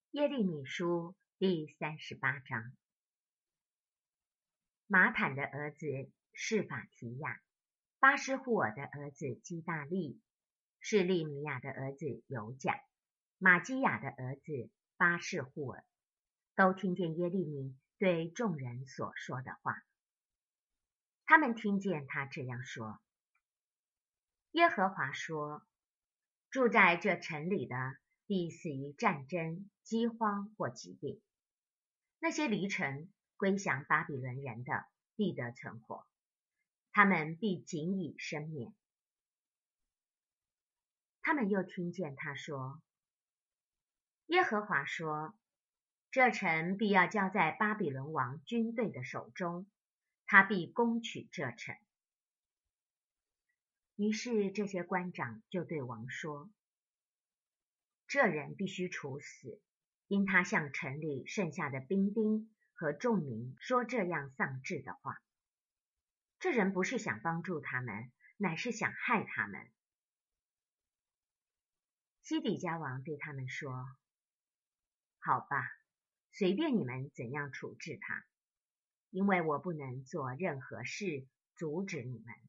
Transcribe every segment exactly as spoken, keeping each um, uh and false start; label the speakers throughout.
Speaker 1: 耶利米书第三十八章。马坦的儿子示法提亚，巴施户尔的儿子基大利，示利米亚的儿子犹甲，马基亚的儿子巴士户尔，都听见耶利米对众人所说的话。他们听见他这样说：耶和华说，住在这城里的必死于战争、饥荒或疾病。那些离城归降巴比伦人的，必得存活，他们必仅以生免。他们又听见他说：耶和华说，这城必要交在巴比伦王军队的手中，他必攻取这城。于是这些官长就对王说：这人必须处死，因他向城里剩下的兵丁和众民说这样丧志的话。这人不是想帮助他们，乃是想害他们。西底家王对他们说：好吧，随便你们怎样处置他，因为我不能做任何事阻止你们。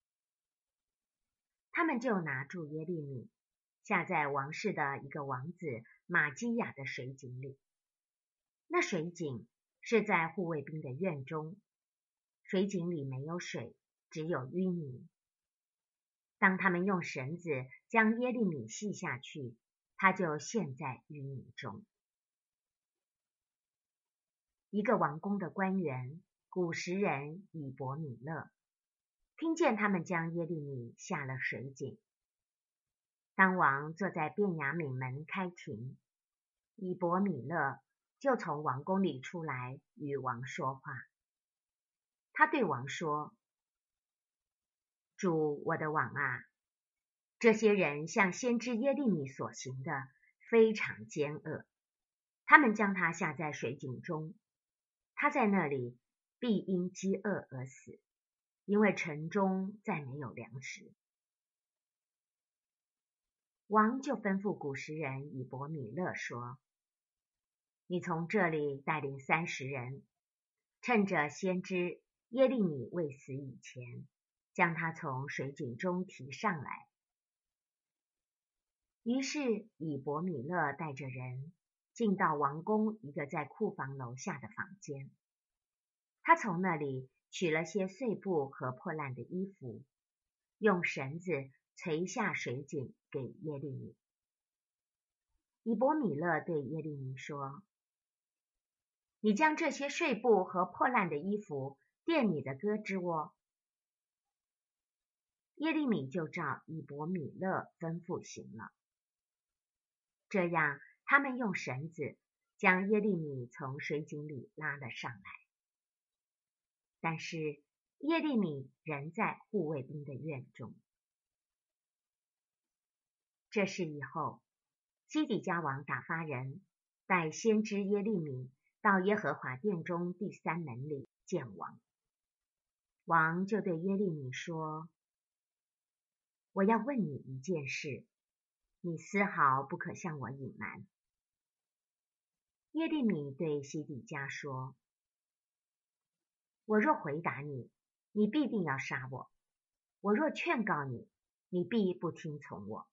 Speaker 1: 他们就拿住耶利米，下在王室的一个王子马基亚的水井里。那水井是在护卫兵的院中，水井里没有水，只有淤泥。当他们用绳子将耶利米系下去，他就陷在淤泥中。一个王宫的官员古时人以伯米勒听见他们将耶利米下了水井。当王坐在便雅悯门开庭，以伯米勒就从王宫里出来与王说话。他对王说：主我的王啊，这些人向先知耶利米所行的非常奸恶，他们将他下在水井中，他在那里必因饥饿而死，因为城中再没有粮食。王就吩咐古时人以伯米勒说：你从这里带领三十人，趁着先知耶利米未死以前，将他从水井中提上来。于是以伯米勒带着人进到王宫一个在库房楼下的房间，他从那里取了些碎布和破烂的衣服，用绳子垂下水井给耶利米。以伯米勒对耶利米说：你将这些碎布和破烂的衣服垫你的胳肢窝。耶利米就照以伯米勒吩咐行了。这样他们用绳子将耶利米从水井里拉了上来。但是耶利米仍在护卫兵的院中。这事以后，西底家王打发人带先知耶利米到耶和华殿中第三门里见王。王就对耶利米说：我要问你一件事，你丝毫不可向我隐瞒。耶利米对西底家说：我若回答你，你必定要杀我；我若劝告你，你必不听从我。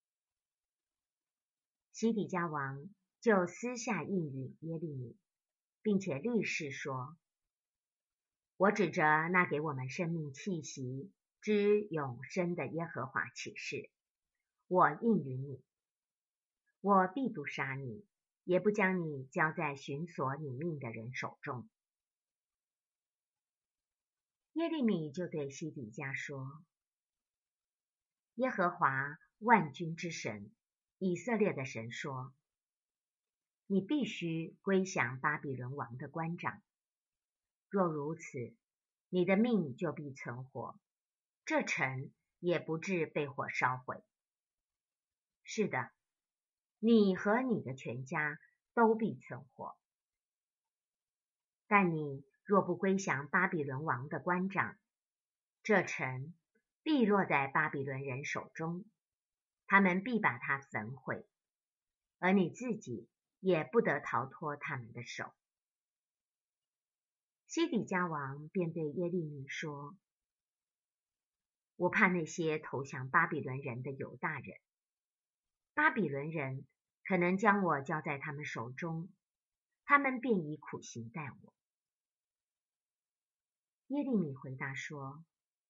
Speaker 1: 西底家王就私下应允耶利米，并且立誓说：我指着那给我们生命气息之永生的耶和华起誓，我应允你，我必不杀你，也不将你交在寻索你命的人手中。耶利米就对西底家说：耶和华万军之神，以色列的神说，你必须归降巴比伦王的官长，若如此，你的命就必存活，这城也不致被火烧毁。是的，你和你的全家都必存活。但你若不归降巴比伦王的官长，这城必落在巴比伦人手中，他们必把它焚毁，而你自己也不得逃脱他们的手。西底家王便对耶利米说：我怕那些投降巴比伦人的犹大人，巴比伦人可能将我交在他们手中，他们便以苦刑待我。耶利米回答说：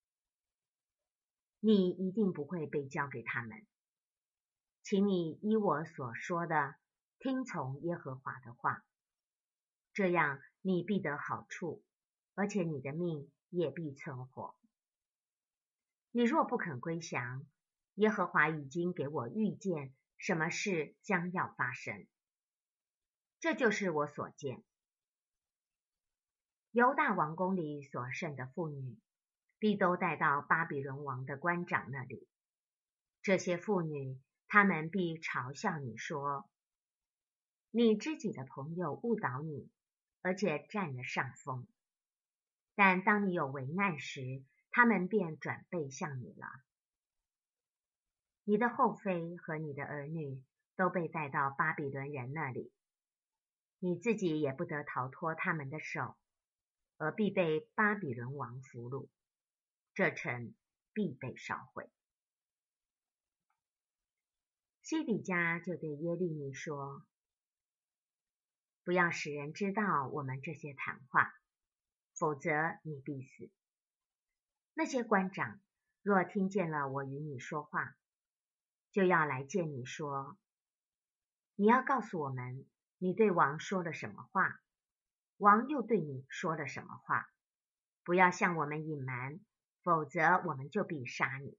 Speaker 1: 你一定不会被交给他们，请你依我所说的听从耶和华的话，这样你必得好处，而且你的命也必存活。你若不肯归降，耶和华已经给我预见什么事将要发生。这就是我所见。犹大王宫里所剩的妇女，必都带到巴比伦王的官长那里。这些妇女，她们必嘲笑你说：你知己的朋友误导你，而且占了上风。但当你有危难时，他们便转背向你了。你的后妃和你的儿女都被带到巴比伦人那里，你自己也不得逃脱他们的手，而必被巴比伦王俘虏，这城必被烧毁。西底家就对耶利米说：不要使人知道我们这些谈话，否则你必死。那些官长若听见了我与你说话，就要来见你说：你要告诉我们你对王说了什么话，王又对你说了什么话，不要向我们隐瞒，否则我们就必杀你。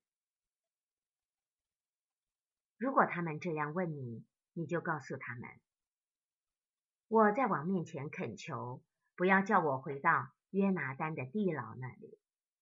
Speaker 1: 如果他们这样问你，你就告诉他们：我在王面前恳求，不要叫我回到约拿单的地牢那里。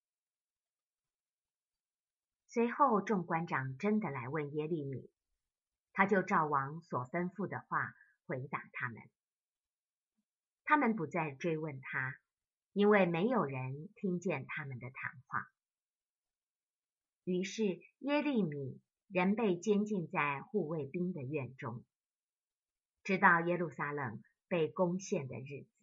Speaker 1: 随后众官长真的来问耶利米，他就照王所吩咐的话回答他们。他们不再追问他，因为没有人听见他们的谈话。于是耶利米仍被监禁在护卫兵的院中，直到耶路撒冷被攻陷的日子。